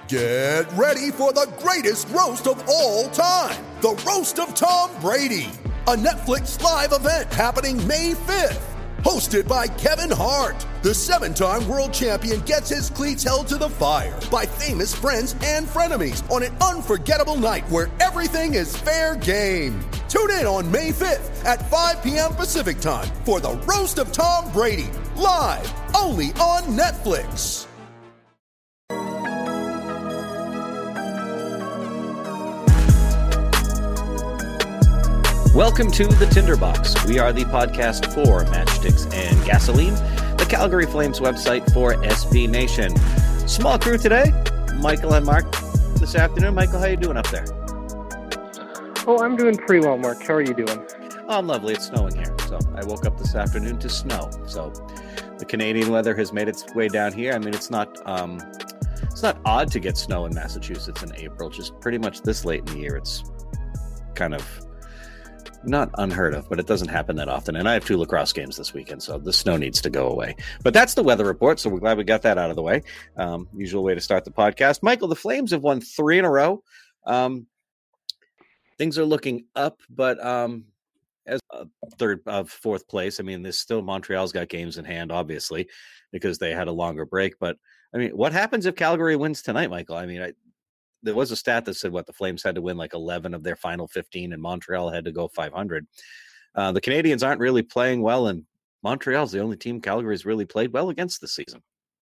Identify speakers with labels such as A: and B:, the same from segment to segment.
A: Get ready for the greatest roast of all time, the Roast of Tom Brady, a Netflix live event happening May 5th. Hosted by Kevin Hart, the 7-time world champion gets his cleats held to the fire by famous friends and frenemies on an unforgettable night where everything is fair game. Tune in on May 5th at 5 p.m. Pacific time for the Roast of Tom Brady, live only on Netflix.
B: Welcome to the Tinderbox. We are the podcast for Matchsticks and Gasoline, the Calgary Flames website for SB Nation. Small crew today, Michael and Mark this afternoon. Michael, how you doing up there?
C: Oh, I'm doing pretty well, Mark. How are you doing?
B: Oh, I'm lovely. It's snowing here. So I woke up this afternoon to snow. So the Canadian weather has made its way down here. I mean, it's not odd to get snow in Massachusetts in April. Just pretty much this late in the year, it's kind of not unheard of, but it doesn't happen that often. And I have 2 lacrosse games this weekend, so the snow needs to go away. But that's the weather report, so we're glad we got that out of the way. Usual way to start the podcast. Michael, the Flames have won 3 in a row. Things are looking up, but as fourth place, I mean, there's still Montreal's got games in hand, obviously, because they had a longer break. But I mean, what happens if Calgary wins tonight, Michael? I mean, there was a stat that said the Flames had to win like 11 of their final 15 and Montreal had to go 500. The Canadians aren't really playing well, and Montreal's the only team Calgary's really played well against this season.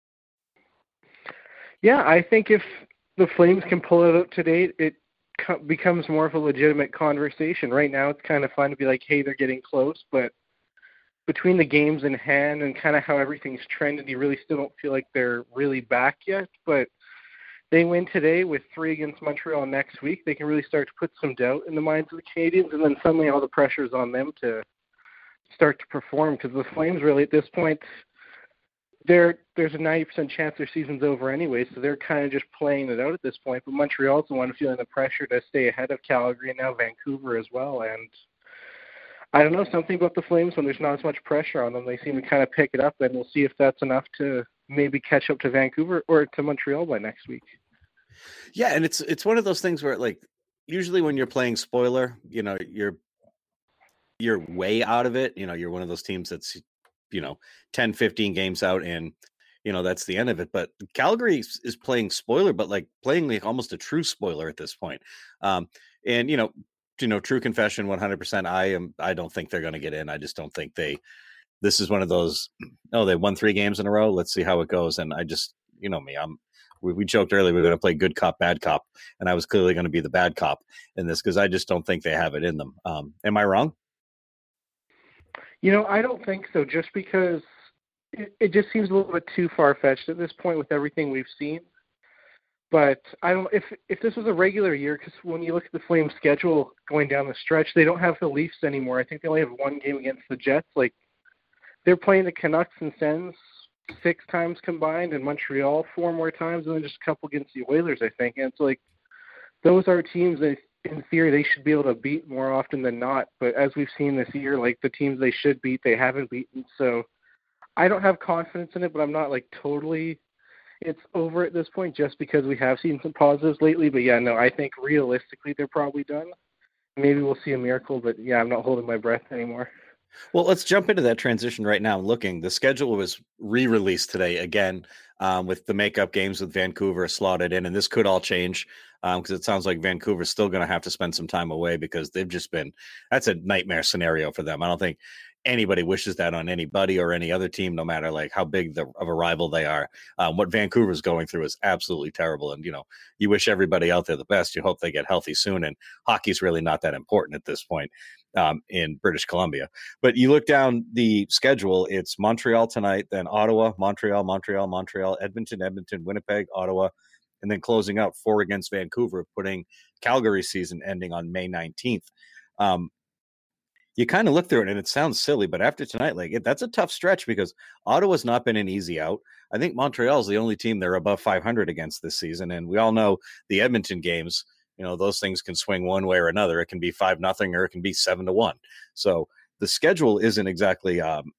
C: Yeah, I think if the Flames can pull it out today, it becomes more of a legitimate conversation. Right now, it's kind of fun to be like, hey, they're getting close, but between the games in hand and kind of how everything's trended, you really still don't feel like they're really back yet. But they win today with 3 against Montreal next week. They can really start to put some doubt in the minds of the Canadians, and then suddenly all the pressure is on them to start to perform, because the Flames really at this point, there's a 90% chance their season's over anyway, so they're kind of just playing it out at this point. But Montreal's the one feeling the pressure to stay ahead of Calgary and now Vancouver as well. And I don't know, something about the Flames when there's not as much pressure on them, they seem to kind of pick it up, and we'll see if that's enough to maybe catch up to Vancouver or to Montreal by next week.
B: Yeah, and it's one of those things where, like, usually when you're playing spoiler, you know, you're way out of it. You know, you're one of those teams that's, 10, 15 games out, and, that's the end of it. But Calgary is playing spoiler, but like playing like almost a true spoiler at this point. And, true confession, 100%. I don't think they're going to get in. I just don't think this is one of those, they won 3 games in a row. Let's see how it goes. And I just, me, we joked earlier we were going to play good cop, bad cop, and I was clearly going to be the bad cop in this because I just don't think they have it in them. Am I wrong?
C: I don't think so, just because it just seems a little bit too far-fetched at this point with everything we've seen. But I don't if this was a regular year, because when you look at the Flames schedule going down the stretch, they don't have the Leafs anymore. I think they only have 1 game against the Jets. Like, they're playing the Canucks and Sens 6 times combined, and Montreal 4 more times, and then just a couple against the Oilers, I think. And it's like, those are teams that, in theory, they should be able to beat more often than not. But as we've seen this year, like, the teams they should beat, they haven't beaten. So I don't have confidence in it, but I'm not, like, totally it's over at this point just because we have seen some positives lately. But, yeah, no, I think realistically they're probably done. Maybe we'll see a miracle, but, yeah, I'm not holding my breath anymore.
B: Well, let's jump into that transition right now. The schedule was re-released today again with the makeup games with Vancouver slotted in, and this could all change because it sounds like Vancouver's still going to have to spend some time away because they've just been – that's a nightmare scenario for them. I don't think anybody wishes that on anybody or any other team, no matter like how big of a rival they are. What Vancouver's going through is absolutely terrible, and you wish everybody out there the best. You hope they get healthy soon, and hockey's really not that important at this point in British Columbia. But you look down the schedule, it's Montreal tonight, then Ottawa, Montreal, Edmonton, Winnipeg, Ottawa, and then closing out 4 against Vancouver, putting Calgary season ending on May 19th. You kind of look through it and it sounds silly, but after tonight, that's a tough stretch because Ottawa's not been an easy out. I think Montreal's the only team they're above 500 against this season. And we all know the Edmonton games, those things can swing one way or another. It can be 5-0 or it can be 7-1. So the schedule isn't exactly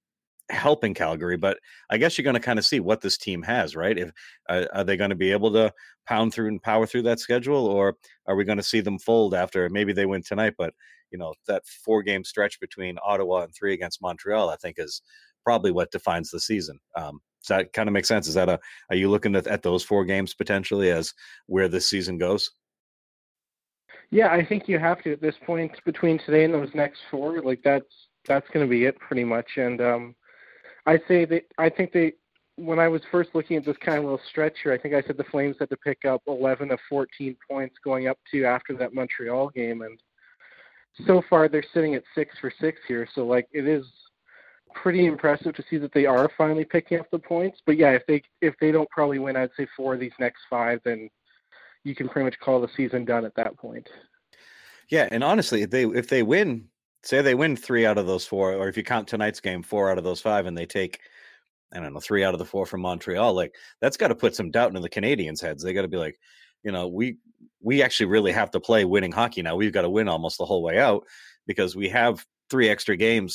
B: helping Calgary, but I guess you're going to kind of see what this team has, right? If are they going to be able to pound through and power through that schedule, or are we going to see them fold after maybe they win tonight? But that 4-game stretch between Ottawa and 3 against Montreal, I think, is probably what defines the season. Does that kind of make sense? Are you looking at those 4 games potentially as where this season goes?
C: Yeah, I think you have to at this point between today and those next 4. Like that's going to be it pretty much. And I think when I was first looking at this kind of little stretch here, I think I said the Flames had to pick up 11 of 14 points going up to after that Montreal game, and so far they're sitting at 6 for 6 here. So like it is pretty impressive to see that they are finally picking up the points. But yeah, if they don't probably win, I'd say 4 of these next 5, then you can pretty much call the season done at that point.
B: Yeah, and honestly, if they win, say they win 3 out of those 4, or if you count tonight's game 4 out of those 5, and they take, I don't know, 3 out of the 4 from Montreal, like that's got to put some doubt into the Canadians' heads. They got to be like, we actually really have to play winning hockey now. We've got to win almost the whole way out because we have 3 extra games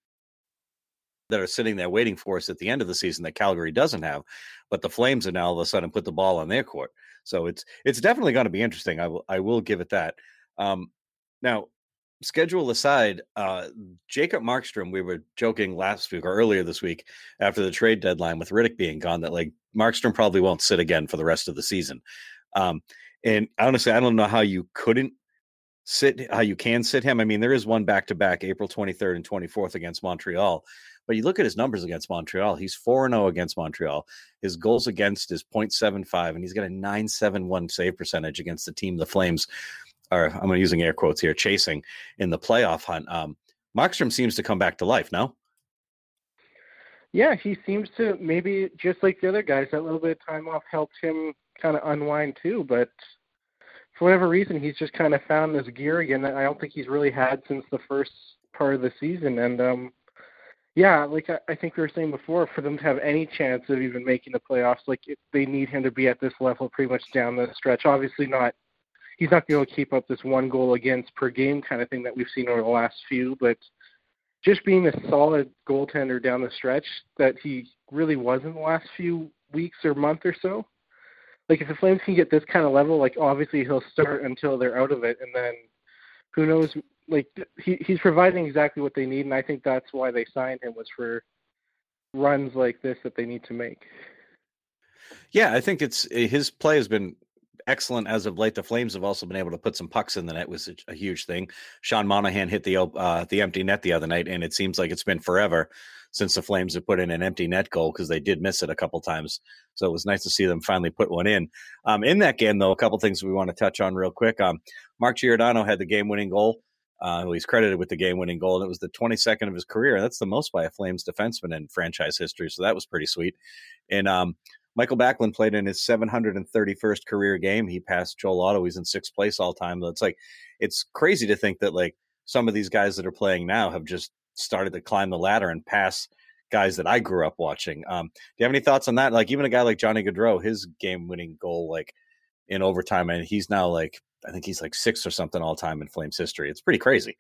B: that are sitting there waiting for us at the end of the season that Calgary doesn't have, but the Flames are now all of a sudden put the ball on their court. So it's definitely going to be interesting. I will give it that. Now, schedule aside, Jacob Markstrom, we were joking last week or earlier this week after the trade deadline with Rittich being gone that like Markstrom probably won't sit again for the rest of the season. And honestly, I don't know how you can sit him. I mean, there is one back-to-back, April 23rd and 24th against Montreal. But you look at his numbers against Montreal. He's 4-0 against Montreal. His goals against is .75, and he's got a .971 save percentage against the team the Flames are, I'm using air quotes here, chasing in the playoff hunt. Markstrom seems to come back to life, no?
C: Yeah, he seems to, maybe just like the other guys, that little bit of time off helped him kind of unwind too. But for whatever reason, he's just kind of found this gear again that I don't think he's really had since the first part of the season. And yeah, like I think we were saying before, for them to have any chance of even making the playoffs, they need him to be at this level pretty much down the stretch. Obviously he's not going to keep up this 1 goal against per game kind of thing that we've seen over the last few, but just being a solid goaltender down the stretch that he really was in the last few weeks or month or so. Like if the Flames can get this kind of level, like obviously he'll start until they're out of it, and then who knows. Like he's providing exactly what they need, and I think that's why they signed him, was for runs like this that they need to make.
B: Yeah, I think his play has been excellent as of late. The Flames have also been able to put some pucks in the net, was a huge thing. Sean Monahan hit the empty net the other night, and it seems like it's been forever since the Flames have put in an empty net goal because they did miss it a couple times. So it was nice to see them finally put one in. In that game, though, a couple things we want to touch on real quick. Mark Giordano had the game-winning goal. He's credited with the game-winning goal, and it was the 22nd of his career. That's the most by a Flames defenseman in franchise history, so that was pretty sweet. And Michael Backlund played in his 731st career game. He passed Joel Otto. He's in 6th place all time. It's crazy to think that like some of these guys that are playing now have just started to climb the ladder and pass guys that I grew up watching. Do you have any thoughts on that? Like even a guy like Johnny Gaudreau, his game-winning goal like in overtime, and he's now like, I think he's like 6th or something all time in Flames history. It's pretty crazy.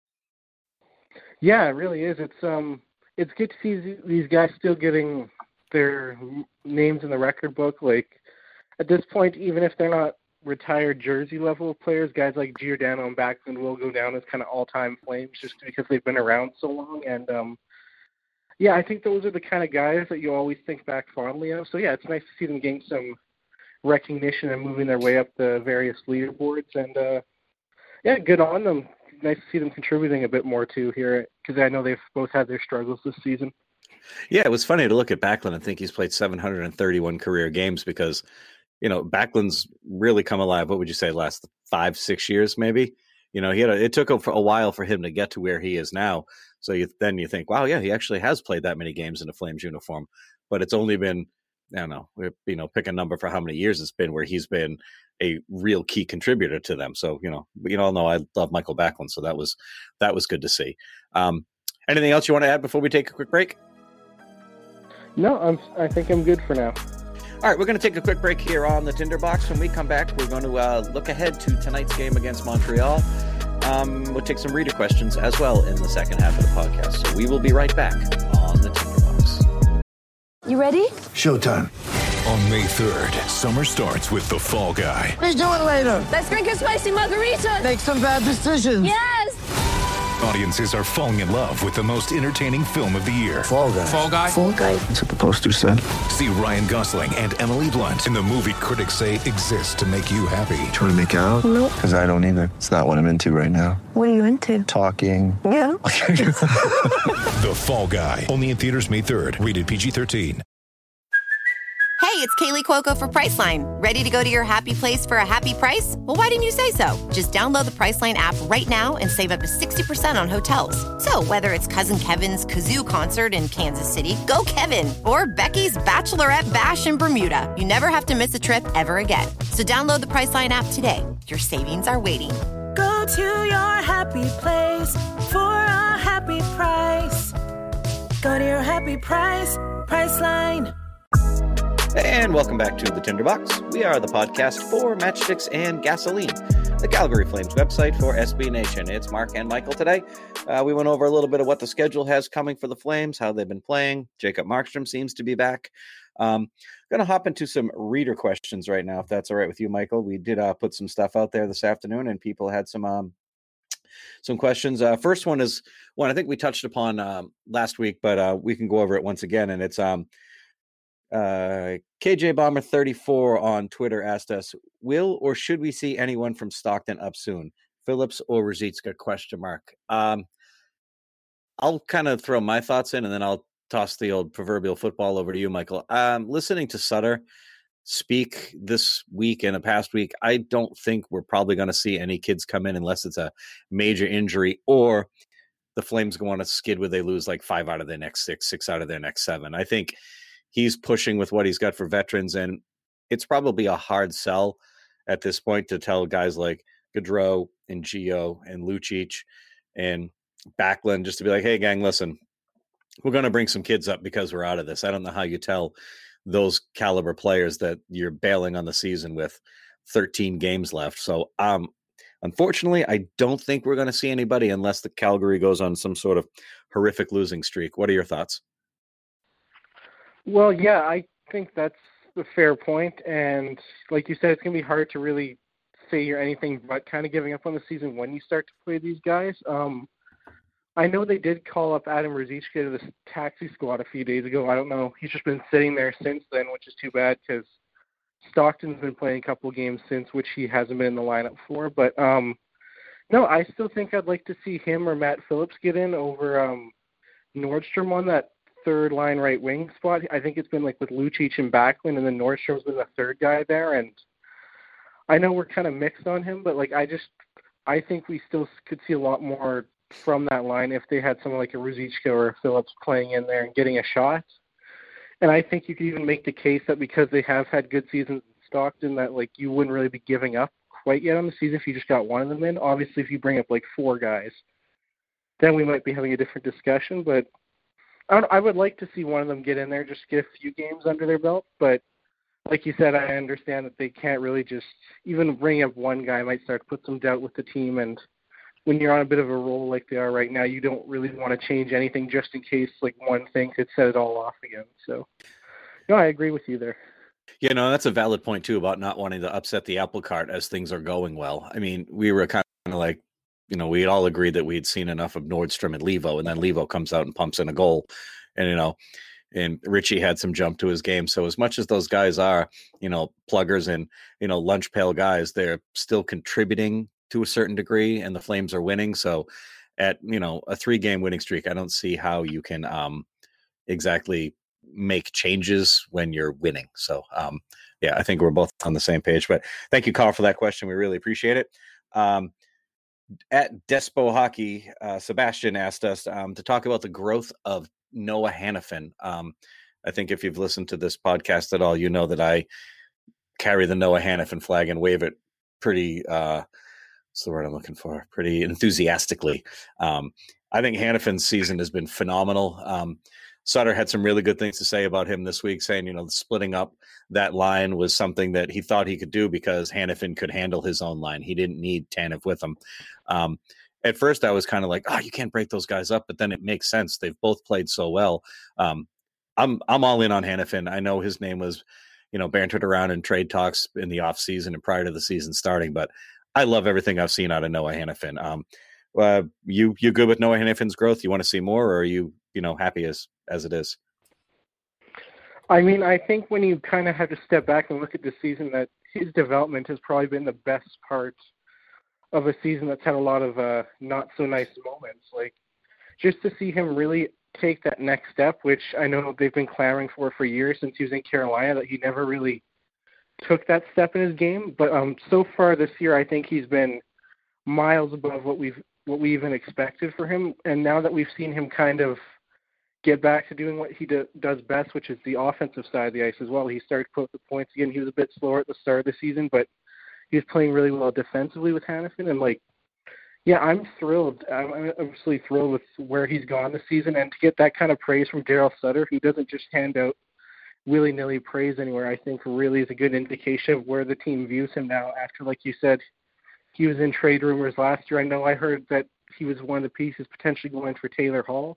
C: Yeah, it really is. It's good to see these guys still getting their names in the record book. Like at this point, even if they're not retired jersey level players, guys like Giordano and Backlund will go down as kind of all-time Flames just because they've been around so long. And yeah, I think those are the kind of guys that you always think back fondly of. So yeah, it's nice to see them getting some recognition and moving their way up the various leaderboards. And yeah, good on them. Nice to see them contributing a bit more too here, because I know they've both had their struggles this season.
B: Yeah, it was funny to look at Backlund and think he's played 731 career games because, Backlund's really come alive. What would you say, last 5-6 years maybe? It took a while for him to get to where he is now. So then you think, wow, yeah, he actually has played that many games in a Flames uniform. But it's only been, I don't know, pick a number for how many years it's been where he's been a real key contributor to them. So, we all know I love Michael Backlund. So that was good to see. Anything else you want to add before we take a quick break?
C: No, I think I'm good for now.
B: All right, we're going to take a quick break here on the Tinderbox. When we come back, we're going to look ahead to tonight's game against Montreal. We'll take some reader questions as well in the second half of the podcast. So we will be right back on the Tinderbox.
D: You ready?
E: Showtime.
F: On May 3rd, summer starts with The Fall Guy.
E: Let's do it later.
D: Let's drink a spicy margarita.
E: Make some bad decisions.
D: Yes!
F: Audiences are falling in love with the most entertaining film of the year.
E: Fall Guy.
F: Fall Guy?
D: Fall guy.
E: That's what the poster said.
F: See Ryan Gosling and Emily Blunt in the movie critics say exists to make you happy.
E: Trying to make it out?
D: Nope.
E: Because I don't either. It's not what I'm into right now.
D: What are you into?
E: Talking.
D: Yeah.
F: The Fall Guy. Only in theaters May 3rd. Rated PG-13.
G: Hey, it's Kaylee Cuoco for Priceline. Ready to go to your happy place for a happy price? Well, why didn't you say so? Just download the Priceline app right now and save up to 60% on hotels. So whether it's Cousin Kevin's Kazoo Concert in Kansas City, go Kevin, or Becky's Bachelorette Bash in Bermuda, you never have to miss a trip ever again. So download the Priceline app today. Your savings are waiting.
H: Go to your happy place for a happy price. Go to your happy price, Priceline.
B: And welcome back to the Tinderbox. We are the podcast for Matchsticks and Gasoline, the Calgary Flames website for SB Nation. It's Mark and Michael today. We went over a little bit of what the schedule has coming for the Flames, how they've been playing. Jacob Markstrom seems to be back. Going to hop into some reader questions right now, if that's all right with you, Michael. We did put some stuff out there this afternoon, and people had some questions. First one is one I think we touched upon last week, but we can go over it once again, and it's KJ Bomber 34 on Twitter asked us, will or should we see anyone from Stockton up soon? Phillips or Ruzicka ? I'll kind of throw my thoughts in, and then I'll toss the old proverbial football over to you, Michael. Listening to Sutter speak this week and the past week, I don't think we're probably going to see any kids come in unless it's a major injury or the Flames go on a skid where they lose like 5 out of their next 6 out of their next 7. I think he's pushing with what he's got for veterans, and it's probably a hard sell at this point to tell guys like Gaudreau and Gio and Lucic and Backlund just to be like, hey, gang, listen, we're going to bring some kids up because we're out of this. I don't know how you tell those caliber players that you're bailing on the season with 13 games left. So unfortunately, I don't think we're going to see anybody unless the Calgary goes on some sort of horrific losing streak. What are your thoughts?
C: Well, yeah, I think that's a fair point. And like you said, it's going to be hard to really say you're anything but kind of giving up on the season when you start to play these guys. I know they did call up Adam Ruzicka to the taxi squad a few days ago. I don't know. He's just been sitting there since then, which is too bad because Stockton's been playing a couple of games since, which he hasn't been in the lineup for. But, no, I still think I'd like to see him or Matt Phillips get in over Nordstrom on that third line right wing spot. I think it's been like with Lucic and Backlund, and then Nordstrom's been the third guy there. And I know we're kind of mixed on him, but like I think we still could see a lot more from that line if they had someone like a Ruzicka or a Phillips playing in there and getting a shot. And I think you could even make the case that because they have had good seasons in Stockton, that like you wouldn't really be giving up quite yet on the season if you just got one of them in. Obviously, if you bring up like 4 guys, then we might be having a different discussion. But I would like to see one of them get in there, just get a few games under their belt. But like you said, I understand that they can't really just even bring up one guy might start to put some doubt with the team. And when you're on a bit of a roll like they are right now, you don't really want to change anything just in case like one thing could set it all off again. So, no, I agree with you there.
B: You know, that's a valid point too about not wanting to upset the apple cart as things are going well. I mean, we were kind of like, you know, we had all agreed that we'd seen enough of Nordstrom and Levo, and then Levo comes out and pumps in a goal, and you know, and Richie had some jump to his game. So as much as those guys are, you know, pluggers and, you know, lunch pail guys, they're still contributing to a certain degree, and the Flames are winning. So at, you know, a 3-game winning streak, I don't see how you can exactly make changes when you're winning. So yeah, I think we're both on the same page, but thank you, Carl, for that question. We really appreciate it. At Despo Hockey, Sebastian asked us to talk about the growth of Noah Hanifin. I think if you've listened to this podcast at all, you know that I carry the Noah Hanifin flag and wave it pretty, what's the word I'm looking for? Pretty enthusiastically. I think Hanifin's season has been phenomenal. Sutter had some really good things to say about him this week, saying, you know, splitting up that line was something that he thought he could do because Hanifin could handle his own line. He didn't need Tanev with him. At first, I was kind of like, oh, you can't break those guys up, but then it makes sense. They've both played so well. I'm all in on Hanifin. I know his name was, bantered around in trade talks in the off season and prior to the season starting, but I love everything I've seen out of Noah Hanifin. You good with Noah Hanifin's growth? You want to see more, or are you happy as it is?
C: I mean, I think when you kind of have to step back and look at the season, that his development has probably been the best part of a season that's had a lot of not so nice moments. Like, just to see him really take that next step, which I know they've been clamoring for years since he was in Carolina, that he never really took that step in his game. But so far this year, I think he's been miles above what we even expected for him. And now that we've seen him kind of get back to doing what he does best, which is the offensive side of the ice as well, he started to put up the points again. He was a bit slower at the start of the season, but he was playing really well defensively with Hanifin. And yeah, I'm thrilled. I'm absolutely thrilled with where he's gone this season, and to get that kind of praise from Daryl Sutter, who doesn't just hand out willy-nilly praise anywhere, I think really is a good indication of where the team views him now. After, like you said, he was in trade rumors last year. I know I heard that he was one of the pieces potentially going for Taylor Hall.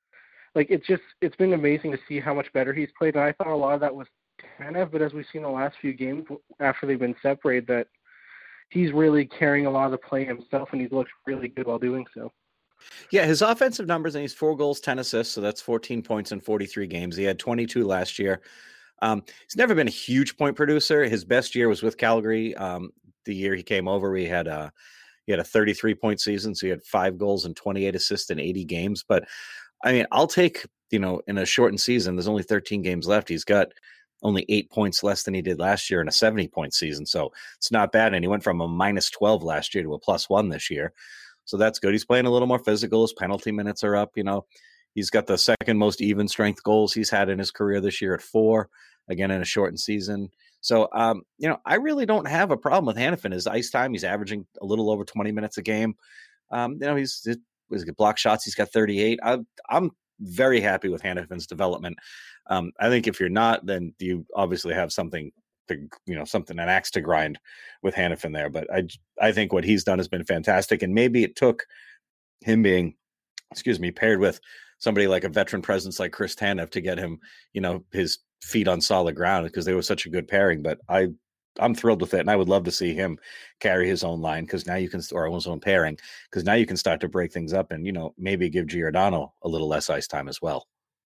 C: It's been amazing to see how much better he's played, and I thought a lot of that was Tanev, but as we've seen the last few games after they've been separated, that he's really carrying a lot of the play himself, and he's looked really good while doing so.
B: Yeah, his offensive numbers, and he's 4 goals, 10 assists, so that's 14 points in 43 games. He had 22 last year. He's never been a huge point producer. His best year was with Calgary. The year he came over, he had a 33-point season, so he had 5 goals and 28 assists in 80 games. But, I mean, I'll take, in a shortened season, there's only 13 games left. He's got only 8 points less than he did last year in a 70-point season. So it's not bad. And he went from a -12 last year to a +1 this year. So that's good. He's playing a little more physical. His penalty minutes are up. He's got the second most even strength goals he's had in his career this year at 4, again, in a shortened season. So, I really don't have a problem with Hanifin. His ice time, he's averaging a little over 20 minutes a game. He's block shots. He's got 38. I'm very happy with Hanifin's development. I think if you're not, then you obviously have something an axe to grind with Hanifin there. But I think what he's done has been fantastic. And maybe it took him being, paired with somebody like a veteran presence like Chris Tanev to get him, his feet on solid ground, because they were such a good pairing. But I'm thrilled with it. And I would love to see him carry his own line, because now or his own pairing, because now you can start to break things up and, maybe give Giordano a little less ice time as well.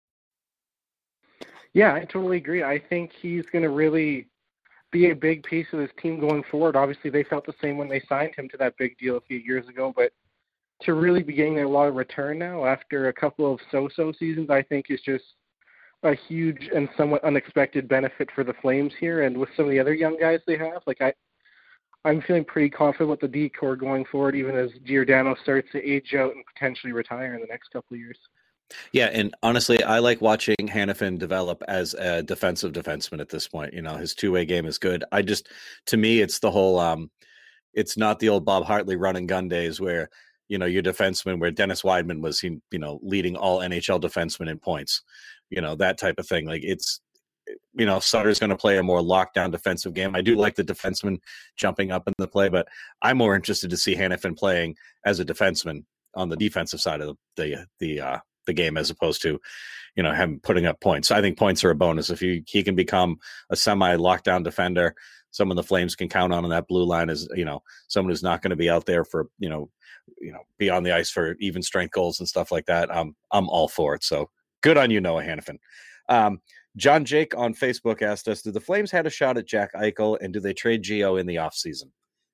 C: Yeah, I totally agree. I think he's going to really be a big piece of this team going forward. Obviously, they felt the same when they signed him to that big deal a few years ago, but to really be getting a lot of return now after a couple of so-so seasons, I think is just a huge and somewhat unexpected benefit for the Flames here. And with some of the other young guys they have, I'm feeling pretty confident with the D-core going forward, even as Giordano starts to age out and potentially retire in the next couple of years.
B: Yeah, and honestly, I like watching Hanifin develop as a defensive defenseman at this point. His two-way game is good. To me, it's the whole, it's not the old Bob Hartley run and gun days where, your defenseman, where Dennis Weidman was, leading all NHL defensemen in points, that type of thing. Sutter's going to play a more lockdown defensive game. I do like the defenseman jumping up in the play, but I'm more interested to see Hanifin playing as a defenseman on the defensive side of the game, as opposed to, him putting up points. I think points are a bonus. If he can become a semi-lockdown defender, someone the Flames can count on that blue line is, someone who's not going to be out there for, be on the ice for even strength goals and stuff like that. I'm all for it. So good on you, Noah Hanifin. John Jake on Facebook asked us, do the Flames had a shot at Jack Eichel, and do they trade Gio in the offseason?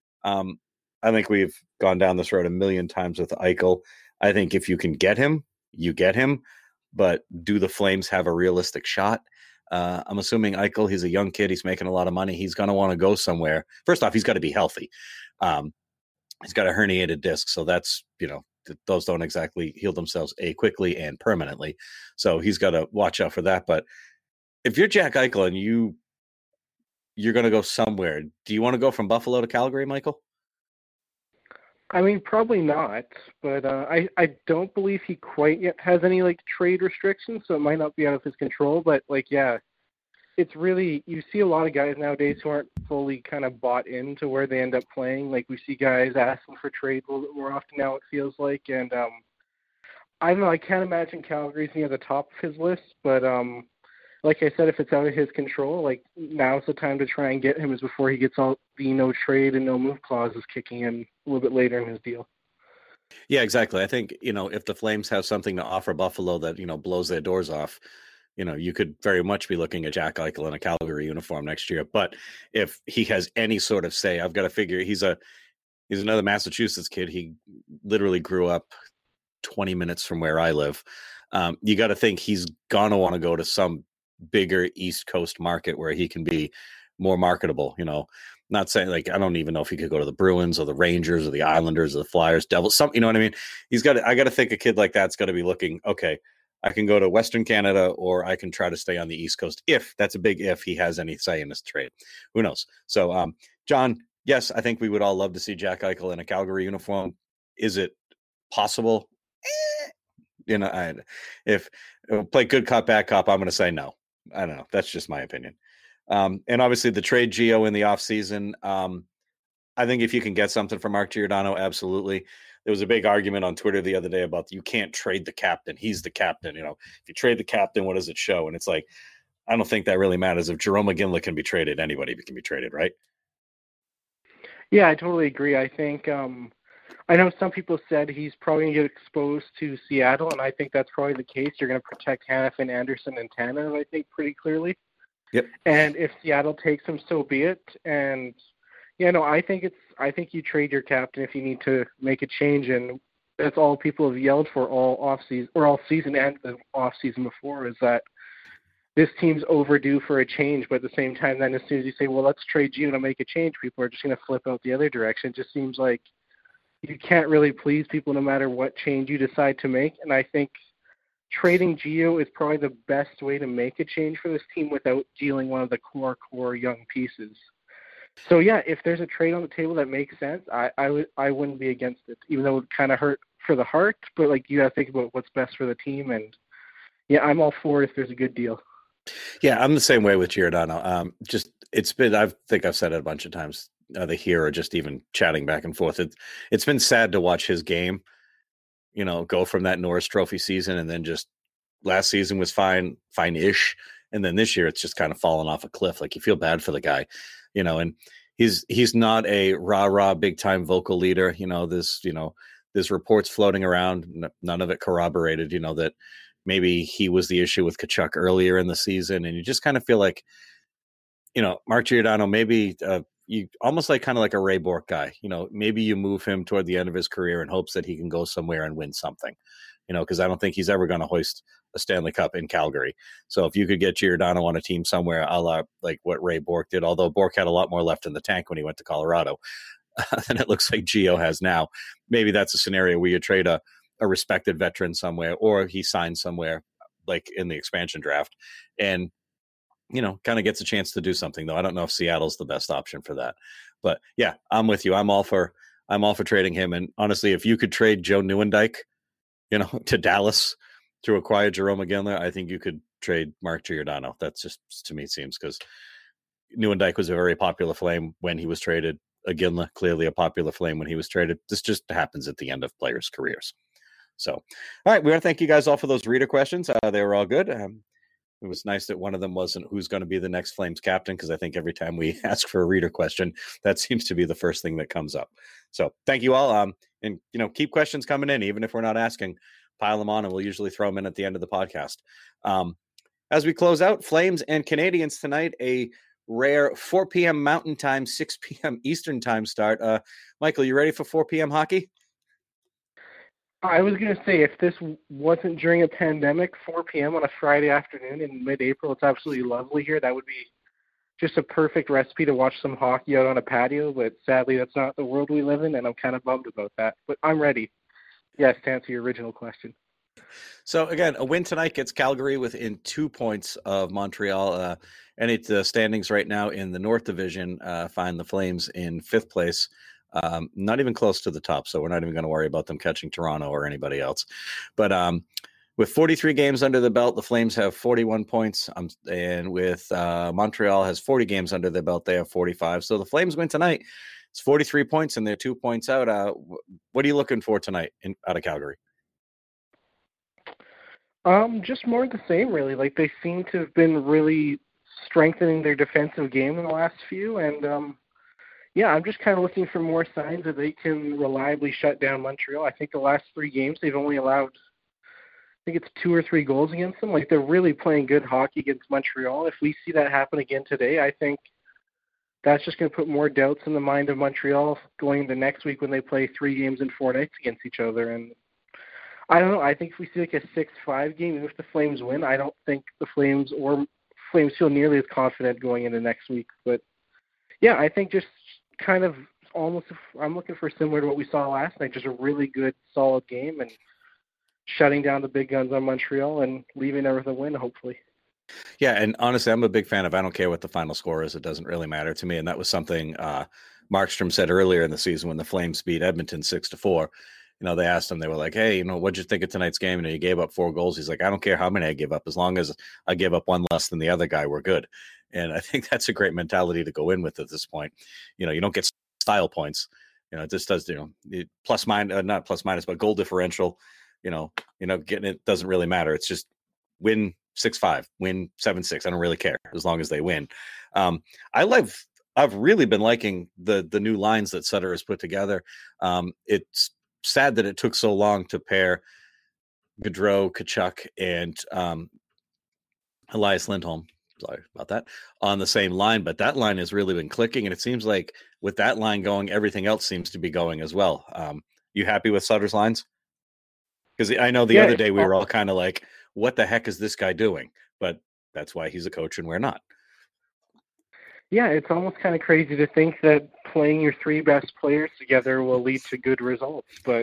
B: I think we've gone down this road a million times with Eichel. I think if you can get him, you get him, but do the Flames have a realistic shot? I'm assuming Eichel, he's a young kid. He's making a lot of money. He's going to want to go somewhere. First off, he's got to be healthy. He's got a herniated disc. So that's, those don't exactly heal themselves quickly and permanently. So he's got to watch out for that. But if you're Jack Eichel and you're going to go somewhere, do you want to go from Buffalo to Calgary, Michael?
C: I mean, probably not, but I don't believe he quite yet has any trade restrictions, so it might not be out of his control. But it's really, you see a lot of guys nowadays who aren't fully kind of bought into where they end up playing. We see guys asking for trade a little bit more often now, it feels like, and I don't know. I can't imagine Calgary's near the top of his list, but like I said, if it's out of his control, like now's the time to try and get him is before he gets all the no trade and no move clauses kicking in a little bit later in his deal.
B: Yeah, exactly. I think, if the Flames have something to offer Buffalo that, blows their doors off, you could very much be looking at Jack Eichel in a Calgary uniform next year. But if he has any sort of say, I've got to figure he's another Massachusetts kid. He literally grew up 20 minutes from where I live. You got to think he's going to want to go to some bigger East Coast market where he can be more marketable. Not saying like, I don't even know if he could go to the Bruins or the Rangers or the Islanders or the Flyers, Devils, something, you know what I mean? I got to think a kid like that's got to be looking, okay, I can go to Western Canada or I can try to stay on the East Coast. If that's a big, if he has any say in this trade, who knows? So, John, yes, I think we would all love to see Jack Eichel in a Calgary uniform. Is it possible? If play good cop, bad cop, I'm going to say no. I don't know. That's just my opinion. And obviously the trade Gio in the offseason. I think if you can get something from Mark Giordano, absolutely. There was a big argument on Twitter the other day about you can't trade the captain. He's the captain. If you trade the captain, what does it show? And it's like, I don't think that really matters. If Jerome McGinley can be traded, anybody can be traded, right?
C: Yeah, I totally agree. I think I know some people said he's probably going to get exposed to Seattle, and I think that's probably the case. You're going to protect Hanifin, Anderson, and Tanev, I think, pretty clearly.
B: Yep.
C: And if Seattle takes him, so be it. And I think you trade your captain if you need to make a change, and that's all people have yelled for all season and the off season before is that this team's overdue for a change. But at the same time, then as soon as you say, well, let's trade Gio to make a change, people are just going to flip out the other direction. It just seems like you can't really please people no matter what change you decide to make. And I think trading Gio is probably the best way to make a change for this team without dealing one of the core young pieces. So yeah, if there's a trade on the table that makes sense, I wouldn't be against it, even though it would kind of hurt for the heart. But like you got to think about what's best for the team, and yeah, I'm all for it if there's a good deal.
B: Yeah, I'm the same way with Giordano. It's been, I think I've said it a bunch of times, either here or just even chatting back and forth. It's been sad to watch his game, go from that Norris Trophy season, and then just last season was fine-ish, and then this year it's just kind of fallen off a cliff. Like you feel bad for the guy, and he's not a rah-rah big-time vocal leader. There's reports floating around, none of it corroborated, that maybe he was the issue with Tkachuk earlier in the season, and you just kind of feel like, Mark Giordano, maybe you almost kind of like a Ray Bourque guy, maybe you move him toward the end of his career in hopes that he can go somewhere and win something, because I don't think he's ever going to hoist a Stanley Cup in Calgary. So if you could get Giordano on a team somewhere, a la like what Ray Bourque did, although Bourque had a lot more left in the tank when he went to Colorado than it looks like Gio has now. Maybe that's a scenario where you trade a respected veteran somewhere, or he signs somewhere like in the expansion draft and, kind of gets a chance to do something, though. I don't know if Seattle's the best option for that, but yeah, I'm with you. I'm all for trading him. And honestly, if you could trade Joe Nieuwendyk, to Dallas to acquire Jerome McGinley, I think you could trade Mark Giordano. That's just, to me, seems, because Nieuwendyk was a very popular Flame when he was traded. Iginla, clearly a popular Flame when he was traded. This just happens at the end of players' careers. So, all right, we want to thank you guys all for those reader questions. They were all good. It was nice that one of them wasn't who's going to be the next Flames captain, because I think every time we ask for a reader question, that seems to be the first thing that comes up. So thank you all. And, keep questions coming in, even if we're not asking, pile them on, and we'll usually throw them in at the end of the podcast. As we close out, Flames and Canadiens tonight, a rare 4 p.m. Mountain Time, 6 p.m. Eastern Time start. Michael, you ready for 4 p.m. hockey?
C: I was going to say, if this wasn't during a pandemic, 4 p.m. on a Friday afternoon in mid-April, it's absolutely lovely here. That would be just a perfect recipe to watch some hockey out on a patio, but sadly that's not the world we live in, and I'm kind of bummed about that. But I'm ready. Yes, to answer your original question.
B: So, again, a win tonight gets Calgary within 2 points of Montreal. And it's the standings right now in the North Division find the Flames in 5th place. Not even close to the top, so we're not even going to worry about them catching Toronto or anybody else. But with 43 games under the belt, the Flames have 41 points, and with Montreal has 40 games under their belt, they have 45. So the Flames win tonight. It's 43 points, and they're 2 points out. What are you looking for tonight out of Calgary?
C: Just more of the same, really. Like, they seem to have been really strengthening their defensive game in the last few, and I'm just kind of looking for more signs that they can reliably shut down Montreal. I think the last 3 games they've only allowed, I think it's 2 or 3 goals against them. Like, they're really playing good hockey against Montreal. If we see that happen again today, I think that's just going to put more doubts in the mind of Montreal going into next week when they play 3 games in 4 nights against each other. And I don't know. I think if we see like a 6-5 game, even if the Flames win, I don't think the Flames feel nearly as confident going into next week. But yeah, I think just kind of almost, I'm looking for similar to what we saw last night, just a really good, solid game and shutting down the big guns on Montreal and leaving there with a win, hopefully.
B: Yeah, and honestly, I'm a big fan of, I don't care what the final score is, it doesn't really matter to me. And that was something Markstrom said earlier in the season when the Flames beat Edmonton 6-4. They asked him, they were like, hey, what'd you think of tonight's game? You gave up 4 goals. He's like, I don't care how many I give up. As long as I give up 1 less than the other guy, we're good. And I think that's a great mentality to go in with at this point. You don't get style points. It just does, plus minus, not plus minus, but goal differential, getting it doesn't really matter. It's just win 6-5, win 7-6. I don't really care as long as they win. I've really been liking the new lines that Sutter has put together. It's sad that it took so long to pair Gaudreau, Tkachuk, and Elias Lindholm. Sorry about that, on the same line, but that line has really been clicking, and it seems like with that line going, everything else seems to be going as well. You happy with Sutter's lines? Because I know the other day we were all kind of like, what the heck is this guy doing? But that's why he's a coach and we're not.
C: Yeah, it's almost kind of crazy to think that playing your 3 best players together will lead to good results. But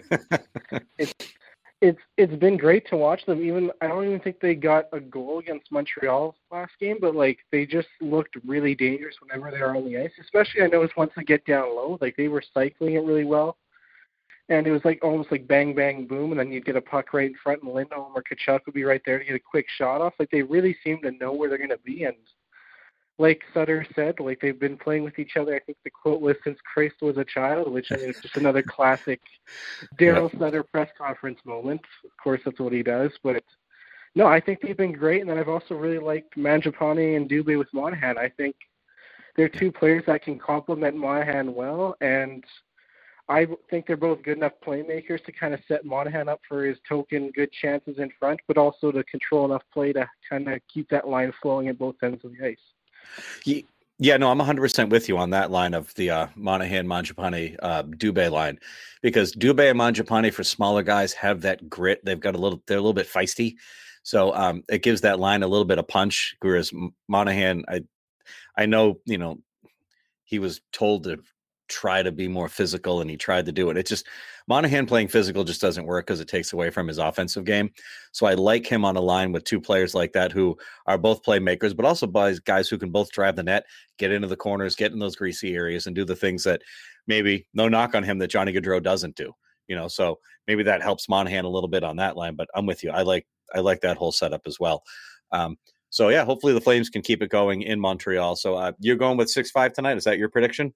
C: it's been great to watch them. I don't even think they got a goal against Montreal last game, but like they just looked really dangerous whenever they were on the ice. Especially I noticed once they get down low, like they were cycling it really well. And it was like almost like bang, bang, boom, and then you'd get a puck right in front, and Lindholm or Tkachuk would be right there to get a quick shot off. Like they really seem to know where they're going to be. And like Sutter said, like they've been playing with each other. I think the quote was since Christ was a child, which I mean, it's just another classic Daryl Sutter press conference moment. Of course, that's what he does. But no, I think they've been great. And then I've also really liked Mangiapane and Dubé with Monahan. I think they're 2 players that can complement Monahan well, and I think they're both good enough playmakers to kind of set Monahan up for his token good chances in front, but also to control enough play to kind of keep that line flowing at both ends of the ice.
B: Yeah, no, I'm 100% with you on that line of the Monahan, Mangiapane, Dubé line, because Dubé and Mangiapane for smaller guys have that grit. They're a little bit feisty. So it gives that line a little bit of punch. Whereas Monahan, I know, he was told to try to be more physical and he tried to do it. It's just Monahan playing physical just doesn't work because it takes away from his offensive game. So I like him on a line with 2 players like that who are both playmakers, but also guys who can both drive the net, get into the corners, get in those greasy areas and do the things that maybe no knock on him that Johnny Gaudreau doesn't do, so maybe that helps Monahan a little bit on that line, but I'm with you. I like that whole setup as well. So yeah, hopefully the Flames can keep it going in Montreal. So you're going with 6-5 tonight. Is that your prediction?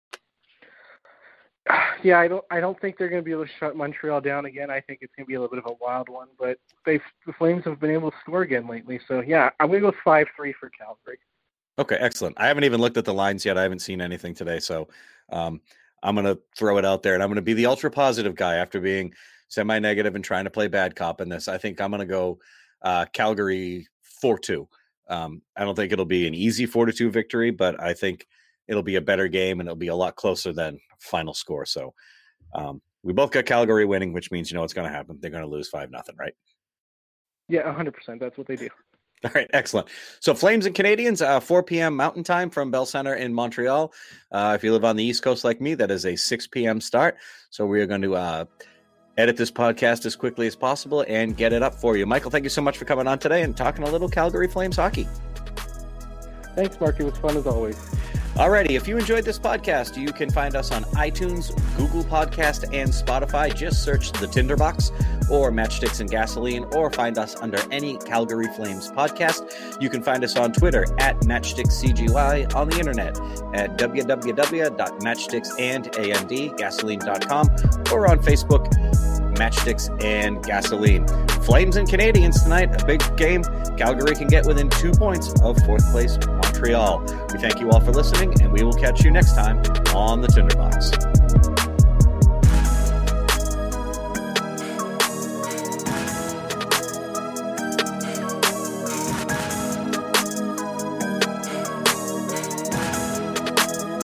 C: Yeah, I don't think they're going to be able to shut Montreal down again. I think it's going to be a little bit of a wild one, but the Flames have been able to score again lately. So yeah, I'm going to go 5-3 for Calgary. Okay,
B: excellent. I haven't even looked at the lines yet. I haven't seen anything today, so I'm going to throw it out there, and I'm going to be the ultra positive guy after being semi-negative and trying to play bad cop in this. I think I'm going to go Calgary 4-2. I don't think it'll be an easy 4-2 victory, but I think it'll be a better game and it'll be a lot closer than final score. So we both got Calgary winning, which means what's going to happen. They're going to lose 5-0, right?
C: Yeah, 100%. That's what they do.
B: All right, excellent. So Flames and Canadians, 4 p.m. Mountain Time from Bell Center in Montreal. If you live on the East Coast like me, that is a 6 p.m. start. So we are going to edit this podcast as quickly as possible and get it up for you. Michael, thank you so much for coming on today and talking a little Calgary Flames hockey.
C: Thanks, Mark. It was fun as always.
B: Alrighty, if you enjoyed this podcast, you can find us on iTunes, Google Podcast, and Spotify. Just search The Tinderbox or Matchsticks and Gasoline, or find us under any Calgary Flames podcast. You can find us on Twitter at MatchsticksCGY, on the internet at www.matchsticksandandgasoline.com, or on Facebook, Matchsticks and Gasoline. Flames and Canadiens tonight, a big game. Calgary can get within 2 points of fourth place Montreal. We thank you all for listening, and we will catch you next time on the Tinder